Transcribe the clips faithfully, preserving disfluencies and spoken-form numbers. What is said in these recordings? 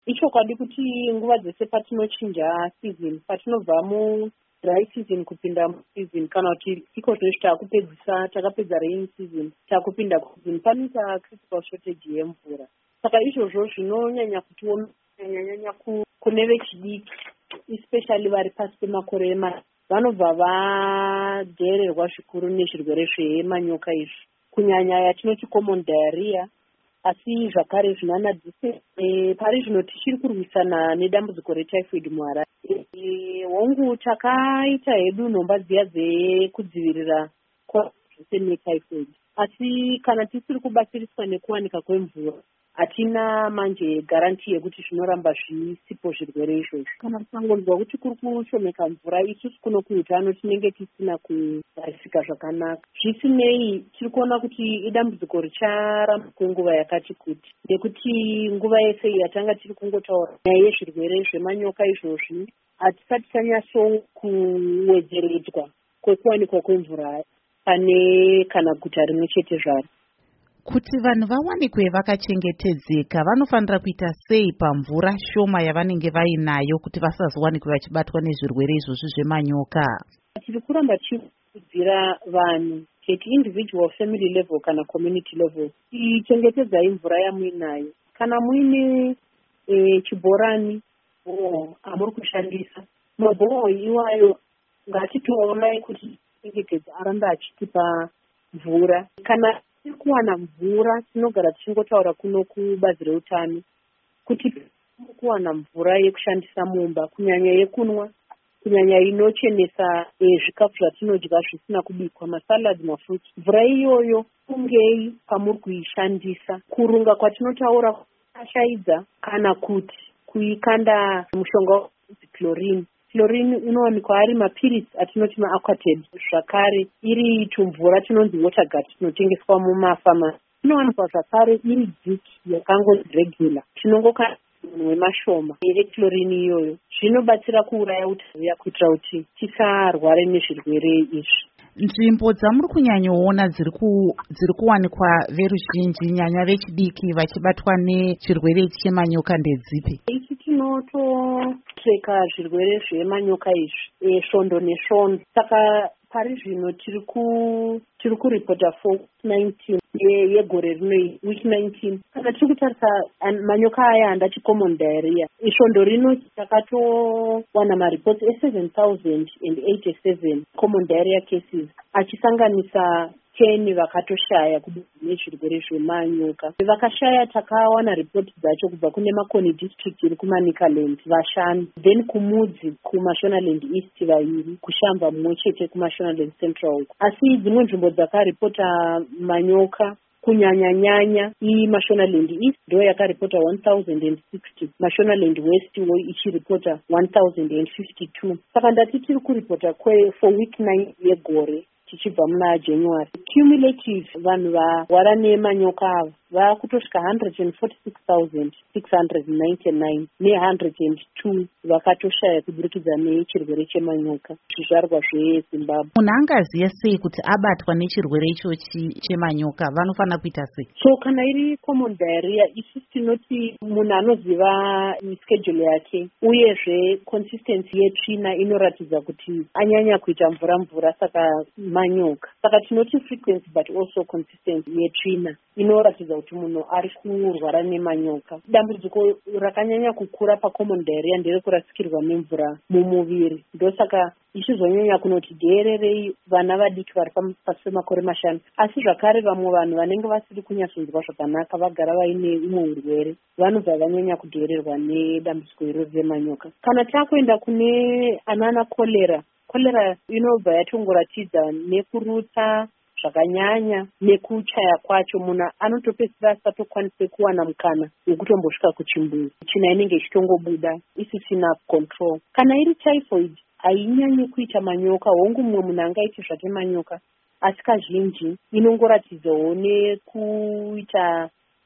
ichokwadi kuti nguva dzese patinochinja season, patinobva mudry season kupinda museason, kana kuti iko zvesvi taakupedzisa takapedza rain season taakupinda kuseason, panoita critical shortage yemvura. Saka izvozvo zvinonyanya kutionyanyanya kune vechidiki, especially vari pasi pemakore ema vanobva vadhererwa zvikuru nezvirwere zvemanyoka izvi, kunyanya yatinoti common diarrhea. Asi zvakare zvinanadzise e, pari zvino tichiri kurwisana nedambudziko retyphoid muHarare. E, hongu takaita hedu nhomba dziya dzekudzivirira zvese netyphoid, asi kana tisiri kubatsiriswa nekuwanika kwemvura hatina manje garanti yekuti zvinoramba zvisipo zvirwere izvozvo. Kana tisangonzwa kuti kuri kushomeka mvura, isusu kuno kuutano tinenge tisina kugarisika zvakanaka. Zvisinei tiri kuona kuti idambudziko richaramba kwenguva yakati kuti, nekuti nguva yese yatanga tiri kungotaura nyaya yezvirwere zvemanyoka izvozvi hatisati tanyatso kuwedzeredzwa kwekuwanikwa kwemvura pane kana guta rimwe chete zvaro. Kuti vanhu vawanikwe vakachengetedzeka vanofanira kuita sei pamvura shoma yavanenge vainayo kuti vasazowanikwe vachibatwa nezvirwere izvozvi zvemanyoka? Tiri kuramba tichikurudzira vanhu at individual family level kana community level, ichengetedzai mvura yamuinayo. Kana muine e, chibhorani amuri kushandisa, mabhoho iwayo ngatitoonai kuti chengetedza aramba achitipa mvura. Kana tiri kuwana mvura tinogara tichingotaura kuno kubazi reutano kuti kuwana mvura yekushandisa mumba, kunyanya yekunwa, kunyanya inochenesa zvikafu zvatinodya zvisina kubikwa, masalad, mafruti. Mvura iyoyo kungei pamuri kuishandisa, kurunga kwatinotaura ashaidza kana kuti kuikanda mushonga chlorine. Chlorine inowanikwa ari mapirisi atinoti maaquated, zvakare iri tumvura tinonzi water gut tinotengeswa mumafamasi. Inowanikwa zvakare iri dziki yakangozi regular, tinongokana munhu wemashoma yechlorine iyoyo. Zvinobatsira kuuraya utaziya kuitira kuti tisarware nezvirwere izvi. Nzvimbo dzamuri kunyanyoona dziri ku, dziri kuwanikwa veruzhinji nyanya vechidiki vachibatwa nechirwere chemanyoka ndedzipi? Ichi tinototreka zvirwere zvemanyoka izvi e, svondo nesvondo. Saka pari zvino tiri ku tiri kuripota for nineteen yegore rino week nineteen. Kana tiri kutarisa manyoka aya handati common diarrhea, isvondo rino takatowana maripoti e-seven thousand eighty-seven common diarrhea cases, achisanganisa ten vakatoshaya kubva nezvirwere zvemanyoka. Vakashaya takawana ripoti dzacho kubva kune Makoni district iri kuManicaland vashanu, then kumudzi kuMashonaland East vaviri, kushamba mumwe chete kuMashonaland Central. Asi dzimwe nzvimbo dzakaripota manyoka kunyanya-nyanya iMashonaland East ndo yakaripota one thousand sixty, Mashonaland West wo ichiripota one thousand fifty-two. Saka ndati tiri kuripota kwe for week nine yegore tichibva muna January. Cumulative vanhu varwara nemanyoka ava vakutosvika one hundred forty-six thousand six hundred ninety-nine ne one hundred two vakatoshaya kuburikidza nechirwere chemanyoka zvizvarwa zveZimbabwe. Munhu angaziya sei kuti abatwa nechirwere ichochi chemanyoka vanofanira kuita sei? So kana iri common diarrhea, isusu tinoti munhu anoziva schedule yake uyezve consistency yetsvina inoratidza kuti anyanya kuita mvura mvura, saka manyoka. Saka tinoti frequency but also consistency yetsvina inoratidza kuti munhu ari kurwara nemanyoka. Dambudziko rakanyanya kukura pacommon diarrhea nderekurasikirwa nemvura mumuviri, ndosaka ichizonyanya kunoti dhererei vana vadiki vari pasi pemakore mashanu. Asi zvakare vamwe vanhu vanenge vasiri kunyatsonzwa zvakanaka vagara vaine umwe urwere vanobva vanyanya kudhererwa nedambudziko iroro remanyoka. Kana takuenda kune anana kolera, kolera inobva yatongoratidza nekurutsa zvakanyanya nekuchaya kwacho, munhu anotopedzisira asatokwanise kuwana mukana wekutombosvika kuchimbuzi, tsvina inenge ichitongobuda isisina control. Kana iri typhoid hainyanyi kuita manyoka, hongu mumwe munhu angaiti zvake manyoka, asi kazhinji inongoratidzawo nekuita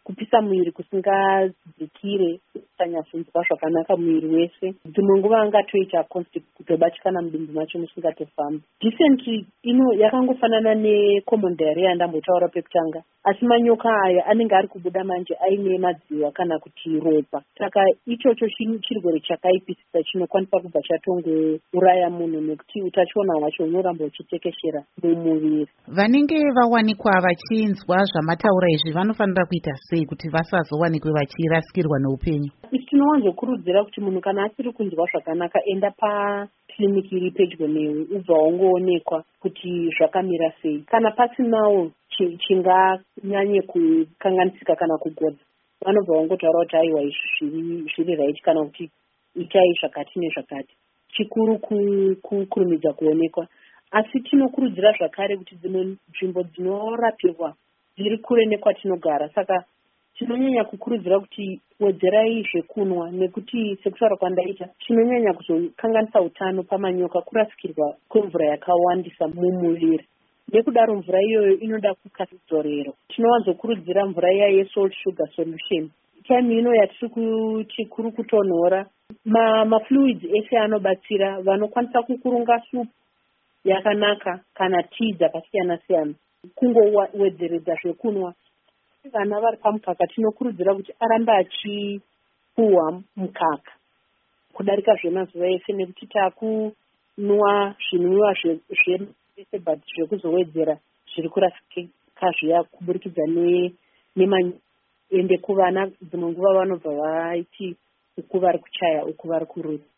kupisa mwiri kusingadzikire kusanyasunzwa zvakanaka mwiri wese. Dzimwe nguva angatoita constipe kutobatikana mudumbu macho musingatofambi. Dysentery ino yakangofanana necommon diarrhea yandambotaura pekutanga, asi manyoka aya anenge ari kubuda manje aine madziwa kana kuti ropa. Saka ichocho chirwere chakaipisisa chinokwanisa kubva chatongouraya munhu nekuti utachiona hwacho hunoramba huchitekeshera mumuviri. Vanenge vawanikwa vachinzwa zvamataura izvi vanofanira kuita sei kuti vasazowanikwe vachirasikirwa neupenyu? Isi tinowanzokurudzira kuti munhu kana asiri kunzwa zvakanaka enda pakiriniki iri pedyo newe ubva wangoonekwa kuti zvakamira sei. Kana pasinawo chinganyanye kukanganisika kana kugodza, vanobva vangotaura kuti aiwa izvi zviri right kana kuti itai zvakati nezvakati. Chikuru kukurumidza kuonekwa. Asi tinokurudzira zvakare kuti dzimwe nzvimbo dzinorapirwa dziri kure nekwatinogara, saka tinonyanya kukurudzira kuti wedzerai zvekunwa, nekuti sekutaura kwandaita chinonyanya kuzokanganisa utano pamanyoka kurasikirwa kwemvura yakawandisa mumuviri. Nekudaro mvura iyoyo inoda kukasidzorero. Tinowanzokurudzira mvura iya yesalt sugar solution. Time ino yatiri kuti kuri kutonhora, mafluids ese anobatsira, vanokwanisa kukurunga supu yakanaka kana tii dzakasiyana siyana, kungowedzeredza zvekunwa. Vana vari pamukaka tinokurudzira kuti arambe achipuhwa mukaka kudarika zvemazuva ese, nekuti takunwa zvinwiwa zvese but zvekuzowedzera zviri kurasika zviya kuburikidza nemanyoka. Ende kuvana dzimwe nguva vanobva vaiti uku vari kuchaya uku vari kurura.